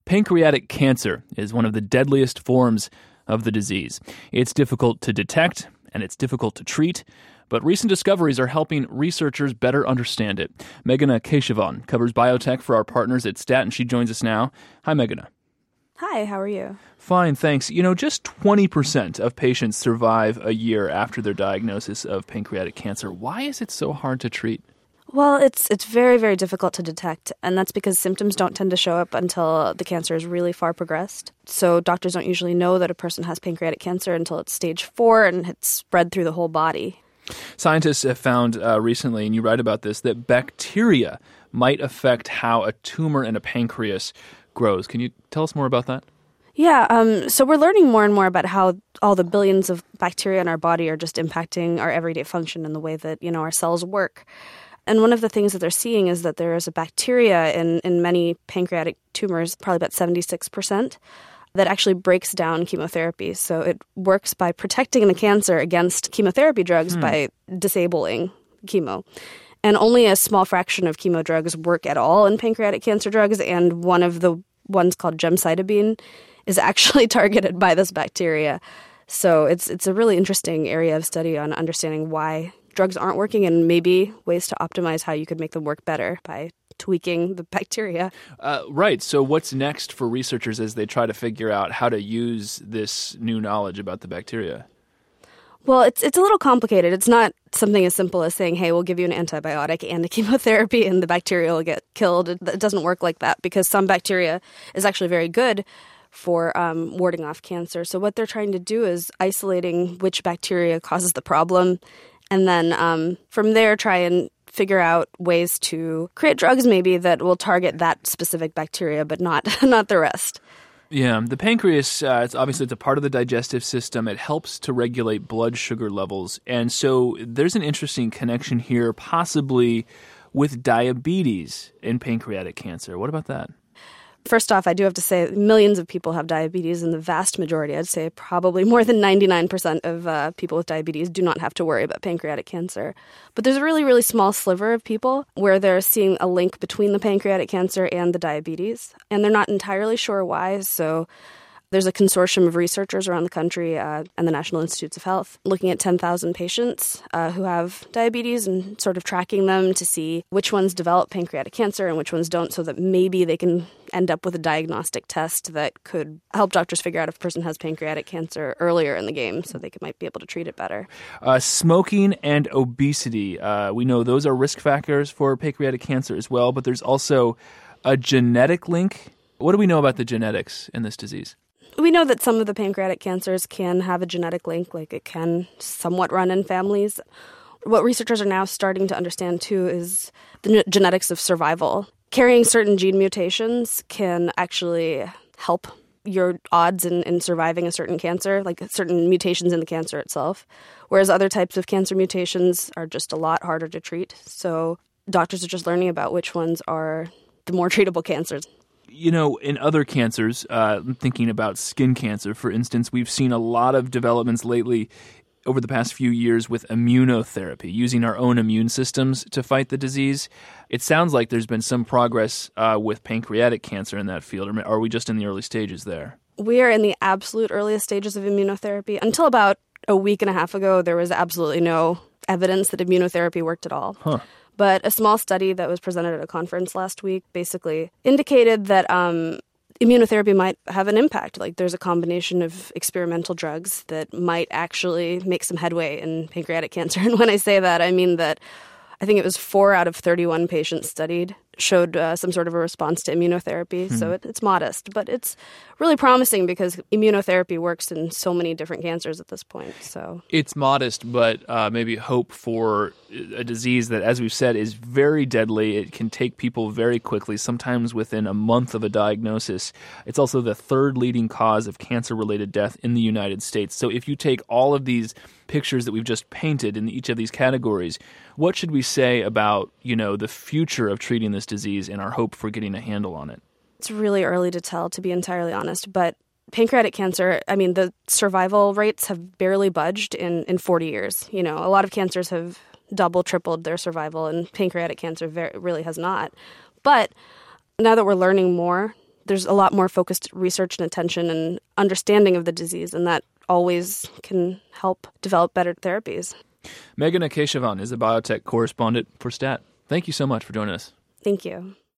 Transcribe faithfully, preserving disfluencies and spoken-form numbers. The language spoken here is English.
Pancreatic cancer is one of the deadliest forms of the disease. It's difficult to detect and it's difficult to treat, but recent discoveries are helping researchers better understand it. Meghana Keshavan covers biotech for our partners at Stat, and she joins us now. Hi, Meghana. Hi, how are you? Fine, thanks. You know, just twenty percent of patients survive a year after their diagnosis of pancreatic cancer. Why is it so hard to treat? Well, it's it's very, very difficult to detect, and that's because symptoms don't tend to show up until the cancer is really far progressed. So doctors don't usually know that a person has pancreatic cancer until it's stage four and it's spread through the whole body. Scientists have found uh, recently, and you write about this, that bacteria might affect how a tumor in a pancreas grows. Can you tell us more about that? Yeah, um, so we're learning more and more about how all the billions of bacteria in our body are just impacting our everyday function and the way that, you know, our cells work. And one of the things that they're seeing is that there is a bacteria in, in many pancreatic tumors, probably about seventy-six percent, that actually breaks down chemotherapy. So it works by protecting the cancer against chemotherapy drugs hmm. by disabling chemo. And only a small fraction of chemo drugs work at all in pancreatic cancer drugs, and one of the ones called gemcitabine is actually targeted by this bacteria. So it's it's a really interesting area of study on understanding why drugs aren't working and maybe ways to optimize how you could make them work better by tweaking the bacteria. Uh, right. So what's next for researchers as they try to figure out how to use this new knowledge about the bacteria? Well, it's it's a little complicated. It's not something as simple as saying, hey, we'll give you an antibiotic and a chemotherapy and the bacteria will get killed. It, it doesn't work like that because some bacteria is actually very good for um, warding off cancer. So what they're trying to do is isolating which bacteria causes the problem, and then um, from there try and figure out ways to create drugs maybe that will target that specific bacteria, but not not the rest. Yeah, the pancreas, uh, it's obviously it's a part of the digestive system. It helps to regulate blood sugar levels. And so there's an interesting connection here, possibly with diabetes in pancreatic cancer. What about that? First off, I do have to say millions of people have diabetes, and the vast majority, I'd say probably more than ninety-nine percent of uh, people with diabetes do not have to worry about pancreatic cancer. But there's a really, really small sliver of people where they're seeing a link between the pancreatic cancer and the diabetes, and they're not entirely sure why. So there's a consortium of researchers around the country uh, and the National Institutes of Health looking at ten thousand patients uh, who have diabetes and sort of tracking them to see which ones develop pancreatic cancer and which ones don't, so that maybe they can end up with a diagnostic test that could help doctors figure out if a person has pancreatic cancer earlier in the game so they could, might be able to treat it better. Uh, smoking and obesity, uh, we know those are risk factors for pancreatic cancer as well, but there's also a genetic link. What do we know about the genetics in this disease? We know that some of the pancreatic cancers can have a genetic link, like it can somewhat run in families. What researchers are now starting to understand, too, is the genetics of survival. Carrying certain gene mutations can actually help your odds in, in surviving a certain cancer, like certain mutations in the cancer itself, whereas other types of cancer mutations are just a lot harder to treat. So doctors are just learning about which ones are the more treatable cancers. You know, in other cancers, uh, thinking about skin cancer, for instance, we've seen a lot of developments lately over the past few years with immunotherapy, using our own immune systems to fight the disease. It sounds like there's been some progress uh, with pancreatic cancer in that field, or are we just in the early stages there? We are in the absolute earliest stages of immunotherapy. Until about a week and a half ago, there was absolutely no evidence that immunotherapy worked at all. Huh. But a small study that was presented at a conference last week basically indicated that um, immunotherapy might have an impact. Like there's a combination of experimental drugs that might actually make some headway in pancreatic cancer. And when I say that, I mean that I think it was four out of thirty-one patients studied showed uh, some sort of a response to immunotherapy. Mm-hmm. So it, it's modest, but it's really promising because immunotherapy works in so many different cancers at this point. So it's modest, but uh, maybe hope for a disease that, as we've said, is very deadly. It can take people very quickly, sometimes within a month of a diagnosis. It's also the third leading cause of cancer-related death in the United States. So if you take all of these pictures that we've just painted in each of these categories, what should we say about, you know, the future of treating this disease and our hope for getting a handle on it? It's really early to tell, to be entirely honest, but pancreatic cancer, I mean, the survival rates have barely budged in, in forty years. You know, a lot of cancers have double, tripled their survival, and pancreatic cancer very, really has not. But now that we're learning more, there's a lot more focused research and attention and understanding of the disease, and that always can help develop better therapies. Meghana Keshavan is a biotech correspondent for STAT. Thank you so much for joining us. Thank you.